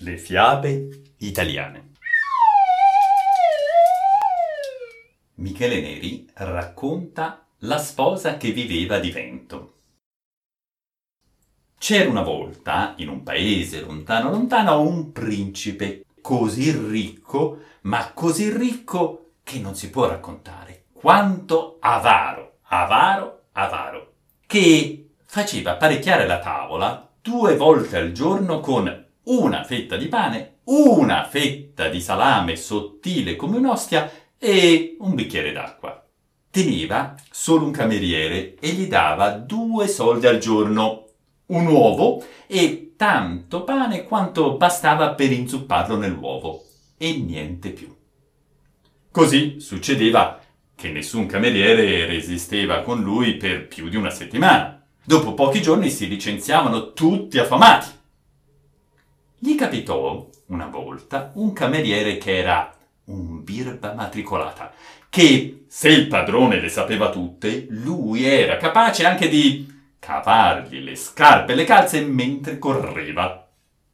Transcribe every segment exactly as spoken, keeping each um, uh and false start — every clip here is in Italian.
Le fiabe italiane. Michele Neri racconta La sposa che viveva di vento. C'era una volta, in un paese lontano lontano, un principe così ricco, ma così ricco che non si può raccontare. Quanto avaro, avaro, avaro, che faceva apparecchiare la tavola due volte al giorno con una fetta di pane, una fetta di salame sottile come un'ostia e un bicchiere d'acqua. Teneva solo un cameriere e gli dava due soldi al giorno, un uovo e tanto pane quanto bastava per inzupparlo nell'uovo e niente più. Così succedeva che nessun cameriere resisteva con lui per più di una settimana. Dopo pochi giorni si licenziavano tutti affamati. Gli capitò una volta un cameriere che era un birba matricolata, che se il padrone le sapeva tutte, lui era capace anche di cavargli le scarpe e le calze mentre correva.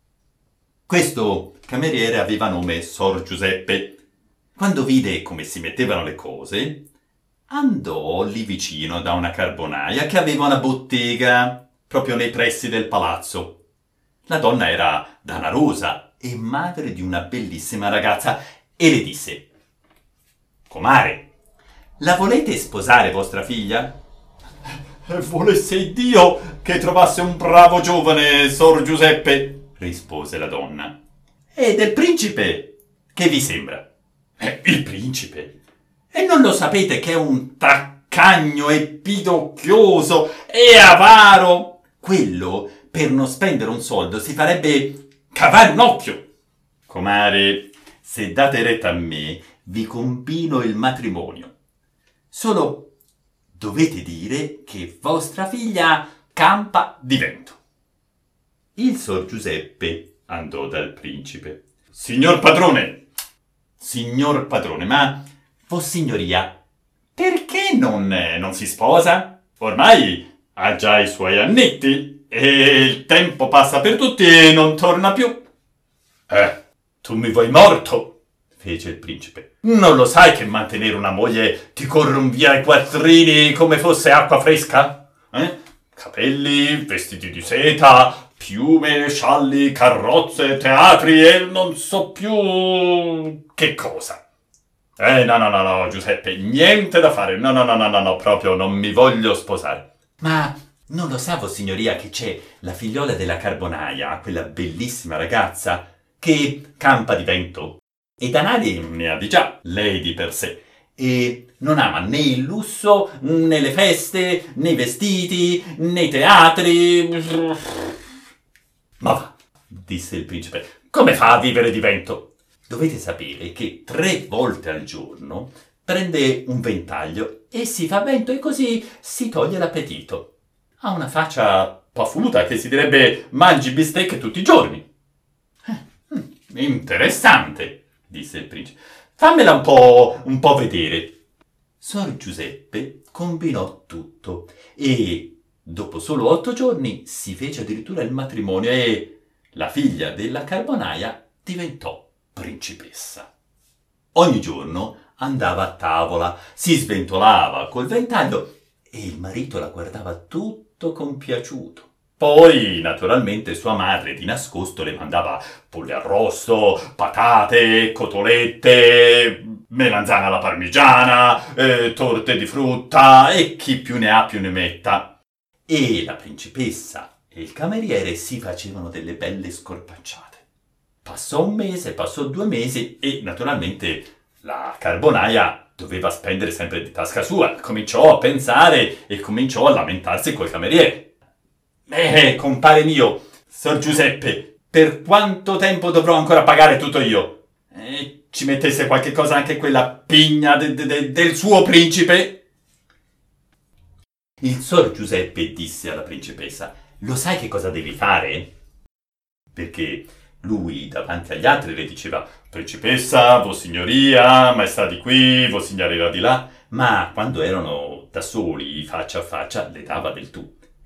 Questo cameriere aveva nome Sor Giuseppe. Quando vide come si mettevano le cose, andò lì vicino da una carbonaia che aveva una bottega proprio nei pressi del palazzo. La donna era danarosa e madre di una bellissima ragazza e le disse: «Comare, la volete sposare vostra figlia?» «Volesse Dio che trovasse un bravo giovane, Sor Giuseppe», rispose la donna. «E del principe, che vi sembra?» eh, «Il principe? E non lo sapete che è un taccagno e pidocchioso e avaro? Quello, per non spendere un soldo, si farebbe cavare un occhio. Comare, se date retta a me, vi combino il matrimonio. Solo dovete dire che vostra figlia campa di vento». Il Sor Giuseppe andò dal principe. «Signor padrone, signor padrone, ma vossignoria, perché non, non si sposa? Ormai ha già i suoi annetti e il tempo passa per tutti e non torna più». «Eh, tu mi vuoi morto?» fece il principe. «Non lo sai che mantenere una moglie ti corrono via i quattrini come fosse acqua fresca? Eh? Capelli, vestiti di seta, piume, scialli, carrozze, teatri e non so più che cosa. Eh, no, no, no, no, Giuseppe, niente da fare. No, no, no, no, no, no, proprio non mi voglio sposare». «Ma non lo sa, vossignoria, che c'è la figliola della carbonaia, quella bellissima ragazza, che campa di vento? E danari ne ha di già, lei di per sé, e non ama né il lusso, né le feste, né i vestiti, né i teatri». «Ma va», disse il principe, «come fa a vivere di vento?» «Dovete sapere che tre volte al giorno prende un ventaglio e si fa vento e così si toglie l'appetito. Ha una faccia paffuta che si direbbe mangi bistecche tutti i giorni». Eh, «interessante», disse il principe. «Fammela un po', un po' vedere». Sor Giuseppe combinò tutto e dopo solo otto giorni si fece addirittura il matrimonio e la figlia della carbonaia diventò principessa. Ogni giorno andava a tavola, si sventolava col ventaglio e il marito la guardava tutto compiaciuto. Poi, naturalmente, sua madre di nascosto le mandava pollo arrosto, patate, cotolette, melanzana alla parmigiana, eh, torte di frutta e chi più ne ha più ne metta. E la principessa e il cameriere si facevano delle belle scorpacciate. Passò un mese, passò due mesi e, naturalmente, la carbonaia doveva spendere sempre di tasca sua. Cominciò a pensare e cominciò a lamentarsi col cameriere. «Eh, compare mio, Sor Giuseppe, per quanto tempo dovrò ancora pagare tutto io? Eh, ci mettesse qualche cosa anche quella pigna de- de- de- del suo principe?» Il Sor Giuseppe disse alla principessa: «Lo sai che cosa devi fare?» Perché lui davanti agli altri le diceva: «Principessa, vossignoria, maestà di qui, vossignoria di là», ma quando erano da soli, faccia a faccia, le dava del tu.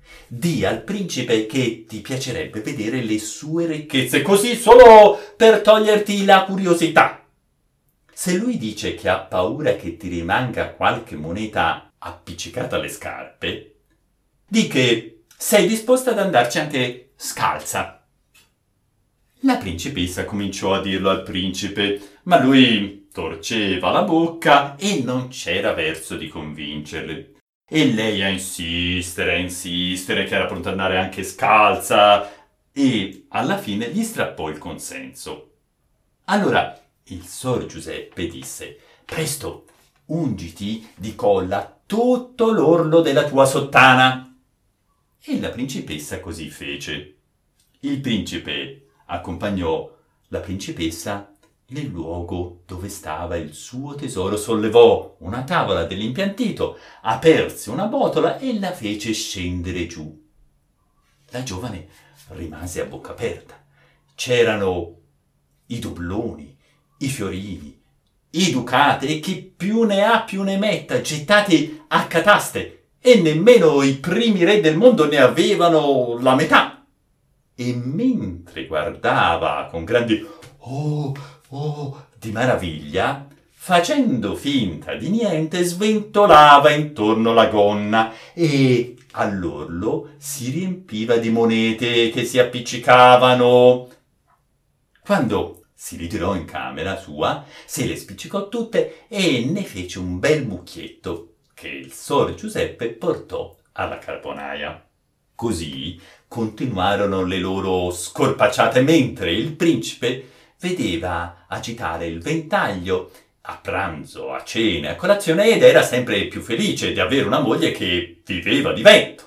Dì al principe che ti piacerebbe vedere le sue ricchezze, così solo per toglierti la curiosità. Se lui dice che ha paura che ti rimanga qualche moneta appiccicata alle scarpe, di che sei disposta ad andarci anche scalza. La principessa cominciò a dirlo al principe, ma lui torceva la bocca e non c'era verso di convincerle. E lei a insistere, a insistere, che era pronta ad andare anche scalza, e alla fine gli strappò il consenso. Allora il Sor Giuseppe disse: «Presto, ungiti di colla tutto l'orlo della tua sottana». E la principessa così fece. Il principe accompagnò la principessa nel luogo dove stava il suo tesoro, sollevò una tavola dell'impiantito, aperse una botola e la fece scendere giù. La giovane rimase a bocca aperta. C'erano i dobloni, i fiorini, i ducati e chi più ne ha più ne metta, gettati a cataste, e nemmeno i primi re del mondo ne avevano la metà. E mentre guardava con grandi «oh, oh» di maraviglia, facendo finta di niente, sventolava intorno la gonna e all'orlo si riempiva di monete che si appiccicavano. Quando si ritirò in camera sua, se le spiccicò tutte e ne fece un bel mucchietto che il Sor Giuseppe portò alla carbonaia. Così continuarono le loro scorpacciate mentre il principe vedeva agitare il ventaglio a pranzo, a cena, a colazione, ed era sempre più felice di avere una moglie che viveva di vento.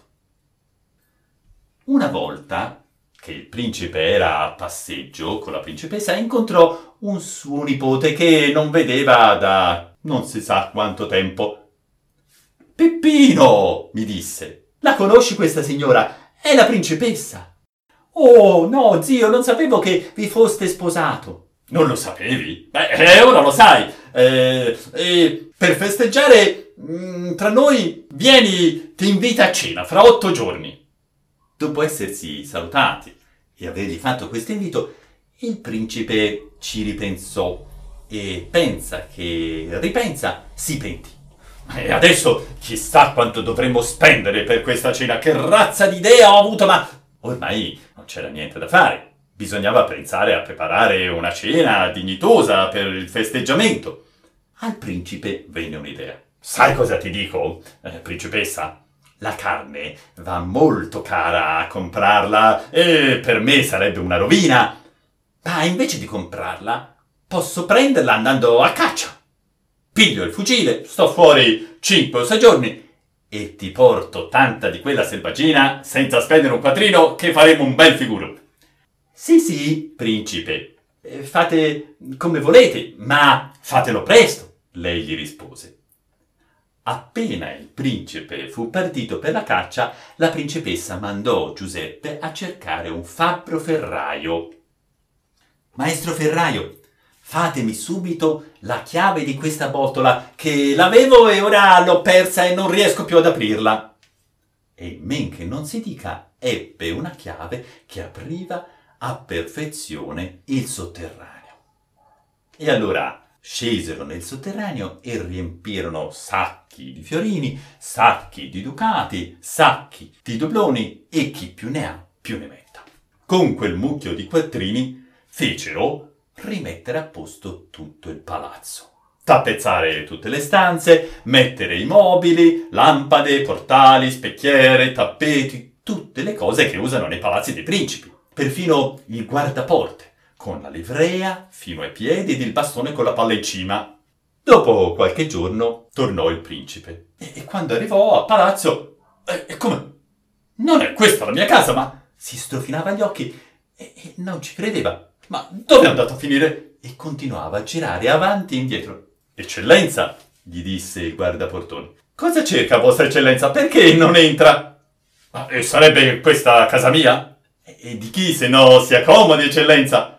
Una volta che il principe era a passeggio con la principessa, incontrò un suo nipote che non vedeva da non si sa quanto tempo. «Peppino», mi disse, «la conosci questa signora? È la principessa». «Oh, no, zio, non sapevo che vi foste sposato». «Non lo sapevi? Beh, eh, ora lo sai. Eh, eh, per festeggiare mh, tra noi, vieni, ti invita a cena fra otto giorni». Dopo essersi salutati e avergli fatto questo invito, il principe ci ripensò e pensa che ripensa si pentì. E adesso chissà quanto dovremmo spendere per questa cena, che razza di idea ho avuto, ma ormai non c'era niente da fare. Bisognava pensare a preparare una cena dignitosa per il festeggiamento. Al principe venne un'idea. «Sai cosa ti dico, eh, principessa? La carne va molto cara a comprarla e per me sarebbe una rovina. Ma invece di comprarla, posso prenderla andando a caccia. Piglio il fucile, sto fuori cinque o sei giorni e ti porto tanta di quella selvaggina senza spendere un quattrino che faremo un bel figuro». «Sì, sì, principe, eh, fate come volete, ma fatelo presto», lei gli rispose. Appena il principe fu partito per la caccia, la principessa mandò Giuseppe a cercare un fabbro ferraio. «Maestro ferraio, fatemi subito la chiave di questa botola, che l'avevo e ora l'ho persa e non riesco più ad aprirla». E men che non si dica, ebbe una chiave che apriva a perfezione il sotterraneo. E allora scesero nel sotterraneo e riempirono sacchi di fiorini, sacchi di ducati, sacchi di dobloni e chi più ne ha più ne metta. Con quel mucchio di quattrini fecero rimettere a posto tutto il palazzo. Tappezzare tutte le stanze, mettere i mobili, lampade, portali, specchiere, tappeti, tutte le cose che usano nei palazzi dei principi. Perfino il guardaporte, con la livrea fino ai piedi ed il bastone con la palla in cima. Dopo qualche giorno tornò il principe e, e quando arrivò a palazzo, e eh, come? Non è questa la mia casa, ma si strofinava gli occhi e, e non ci credeva. Ma dove è andato a finire? E continuava a girare avanti e indietro. «Eccellenza», gli disse il guardaportone, «cosa cerca vostra eccellenza? Perché non entra?» «Ma e sarebbe questa casa mia?» «E di chi, se no si accomodi, eccellenza?»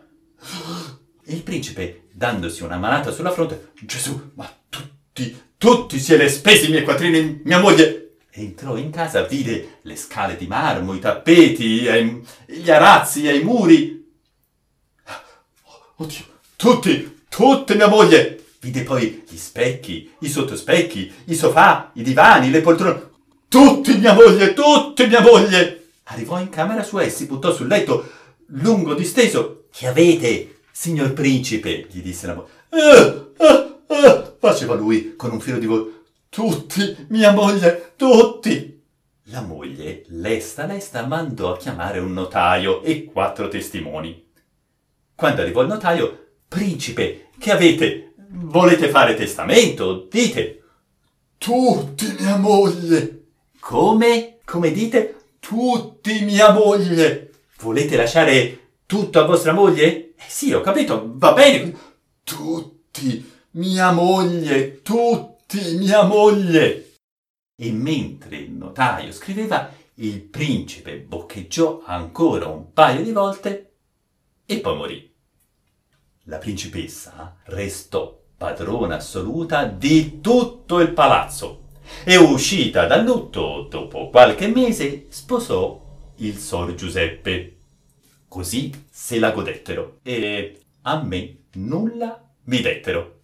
E il principe, dandosi una manata sulla fronte, «Gesù, ma tutti, tutti se le spesi i miei quattrini, mia moglie, Entrò in casa, vide le scale di marmo, i tappeti, eh, gli arazzi e i muri. Oddio, tutti, tutte mia moglie! Vide poi gli specchi, i sottospecchi, i sofà, i divani, le poltrone. Tutti mia moglie, tutti mia moglie! Arrivò in camera sua e si buttò sul letto, lungo disteso. Che avete, signor principe? Gli disse la moglie. Eh, eh, eh, faceva lui con un filo di voce. Tutti, mia moglie, tutti! La moglie, lesta lesta, mandò a chiamare un notaio e quattro testimoni. Quando arrivò il notaio, principe, che avete? Volete fare testamento? Dite. Tutti, mia moglie. Come? Come dite? Tutti, mia moglie. Volete lasciare tutto a vostra moglie? Eh sì, ho capito, va bene. Tutti, mia moglie, tutti. Mia moglie! E mentre il notaio scriveva, il principe boccheggiò ancora un paio di volte e poi morì. La principessa restò padrona assoluta di tutto il palazzo e, uscita dal lutto dopo qualche mese, sposò il Sor Giuseppe. Così se la godettero e a me nulla mi dettero.